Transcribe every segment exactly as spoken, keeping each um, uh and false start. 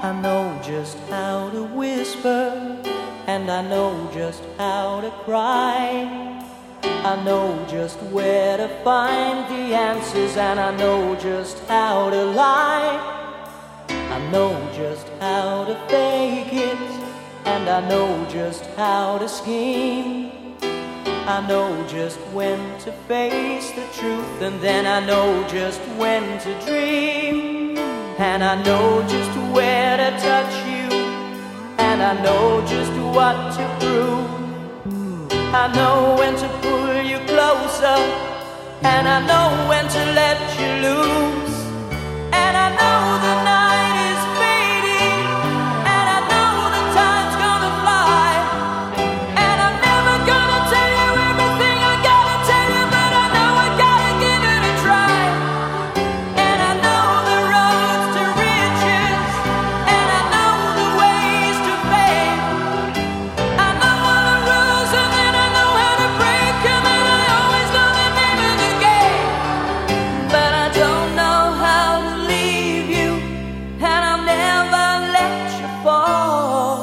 I know just how to whisper, and I know just how to cry. I know just where to find the answers, and I know just how to lie. I know just how to fake it, and I know just how to scheme. I know just when to face the truth, and then I know just when to dream. And I know just where to touch you, and I know just what to prove. I know when to pull you closer, and I know when to let you loose. And I know the night is fading, and I know the time's gonna fly. And I'm never gonna tell you everything I gotta tell you, but I know I gotta give it a try. And I know the roads to riches, and I know the ways to fame. I know all the rules, and then I know how to break them, and I always know the name of the game. But I don't know how to leave you, and I'll never let you fall.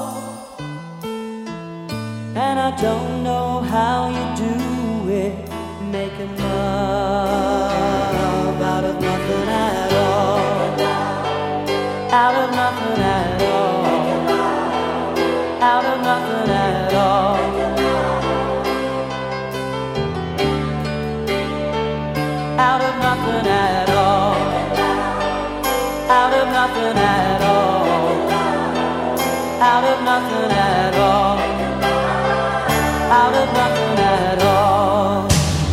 And I don't know how you do it, making love out of nothing at all. Out of nothing at all. Out of nothing at all. Out of nothing at all. Out of nothing at all. Out of nothing at all. Out of nothing at all.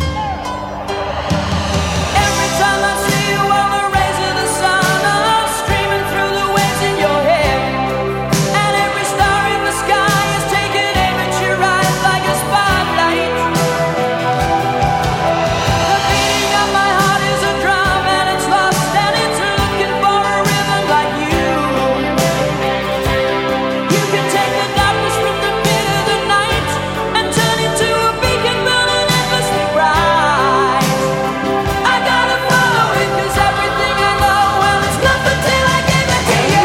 Every time I see you on the rays of the sun, I'm streaming through the waves in your hair. And every star in the sky is taking aim at your eyes like a spotlight. The beating of my heart is a drum, and it's lost, and it's looking for a rhythm like you. You can take the darkness from the pit of the night and turn it to a beacon burning endlessly bright. I gotta follow it, 'cause everything I know, well, it's nothing till I give it to you.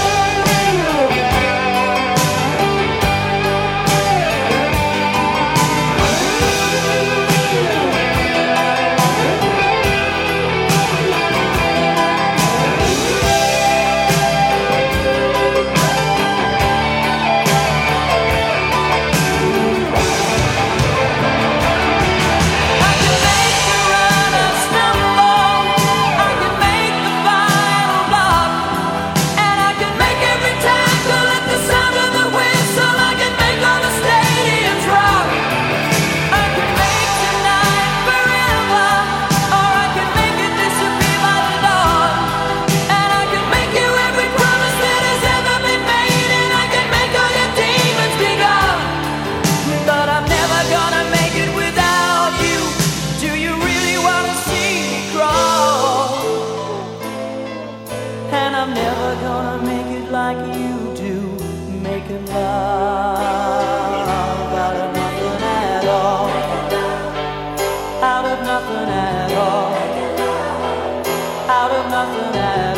I can make the runner stumble, I can make the final block, and I can make every tackle at the sound of the whistle. I can make all the stadiums rock. I can make tonight forever, or I can make it disappear by the dawn. And I can make you every promise that has ever been made, and I can make all your demons be gone. But I'm never gonna make it without you. Do you really wanna see me crawl? And I'm never gonna make it like you do, making love out of nothing at all. Out of nothing at all. Out of nothing at all.